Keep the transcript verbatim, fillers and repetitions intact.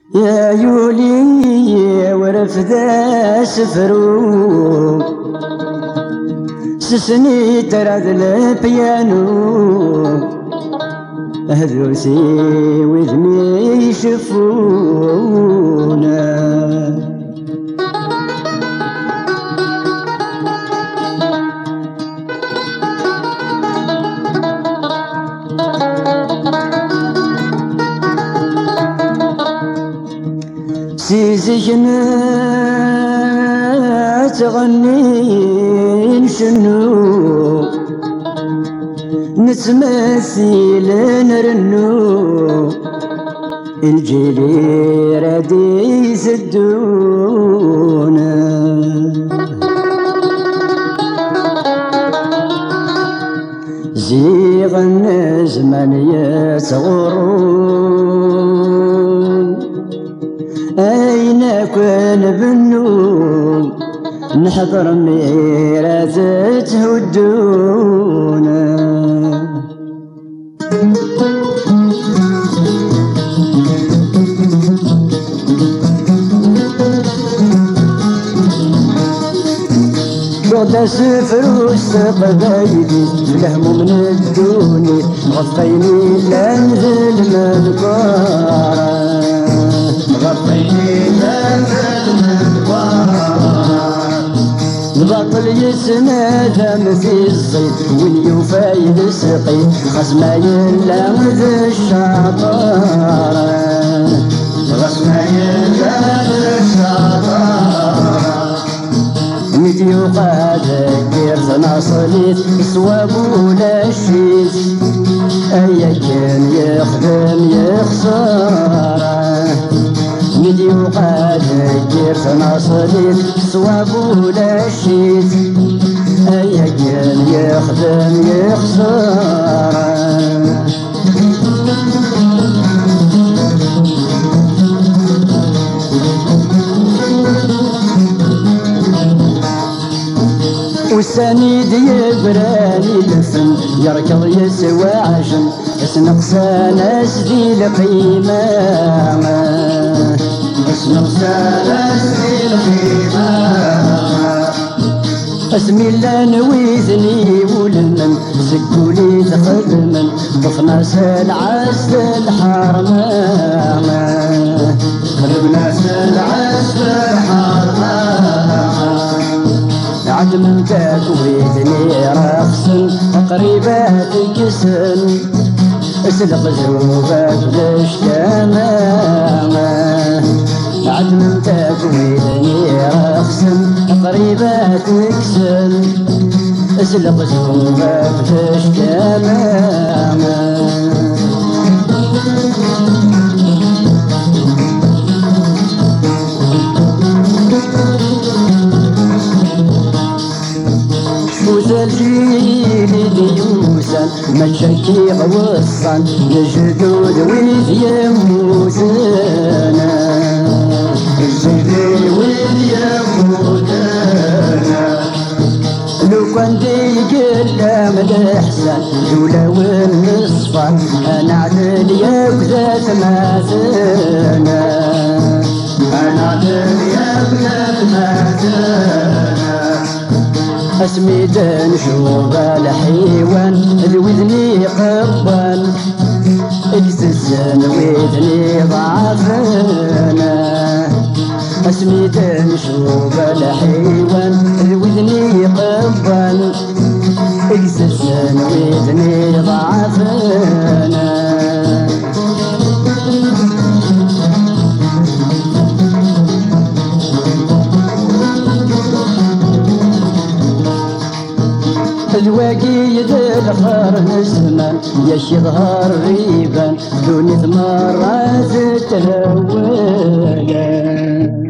يا يولي ورفد سفرو سسني تراد البيانو هذوسي وذني يشوفونا سيزينا تغني نشنو نتمثل نرنو الجيلي رادي يسدونا زيغ النزمان يتغرون أين كان بالنوم نحضر ميرات تهدونا بعد سفر واستقبايلي الهموم من الدوني غطيني لانزل مذكارا غطيني لانزل مذكارا الباطل يتنادم في الزيت واليوفايد سقي خصما يلامذ الشطارة خصما يلامذ الشطارة ميديو قادك كيرت ناصليت صواب ولا شيت أيا كان يخدم يخسارة ميديو قادك كيرت ناصليت صواب ولا شيت أيا كان يخدم يخسارة والسنيد يبراني الفن يركض يسوى عجن اسنقسى ناس ذي القيمة اسنقسى ناس ذي القيمة اسمي الله نويذني ولمن زكولي تخدمن ضفنا سلعس الحرمة خدمنا سلعس الحرمة عد من تكويتني رخصن قريبات كسن اسلق زوبك ليش تماما عد من تكويتني رخصن قريبات كسن اسلق زوبك ليش تماما الجيل ديوسن مشاكي غوصن الجدود ويد يموتنا الجدود ويد يموتنا لو كان دي قدام الإحسان جولة والنصفان أنا عدل يبدأ تماثلنا أنا عدل يبدأ تماثلنا اسمي تنشوب الحيوان الوذني قربان اجتزن وذني ضعفنا اسمي تنشوب الحيوان الوذني قربان اجتزن وذني ضعفنا الواقيد الخرن الزمان ياش يظهر ريبان دوني ثمرات تلولا